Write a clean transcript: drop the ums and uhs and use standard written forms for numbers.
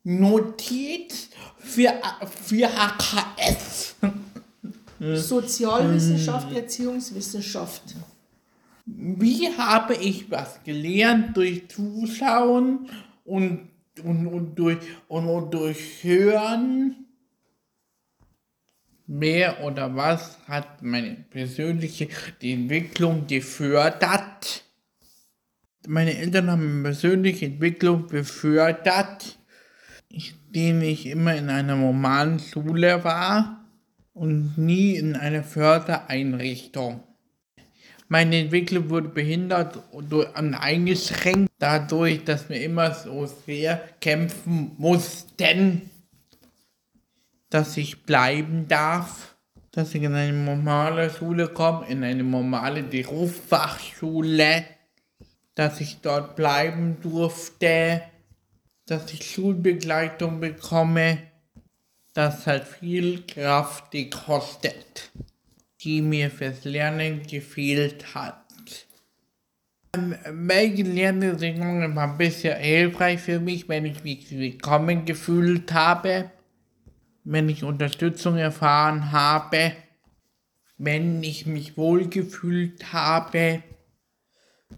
Notiz für HKS. Sozialwissenschaft, Erziehungswissenschaft. Wie habe ich was gelernt durch Zuschauen und durch Hören? Wer oder was hat meine persönliche Entwicklung gefördert? Meine Eltern haben meine persönliche Entwicklung befördert, indem ich immer in einer normalen Schule war und nie in einer Fördereinrichtung. Meine Entwicklung wurde behindert und eingeschränkt dadurch, dass wir immer so sehr kämpfen mussten, dass ich bleiben darf, dass ich in eine normale Schule komme, in eine normale Berufsfachschule, dass ich dort bleiben durfte, dass ich Schulbegleitung bekomme, das hat viel Kraft gekostet, die mir fürs Lernen gefehlt hat. Welche Lernrichtungen waren bisher hilfreich für mich, wenn ich mich willkommen gefühlt habe, wenn ich Unterstützung erfahren habe, wenn ich mich wohlgefühlt habe,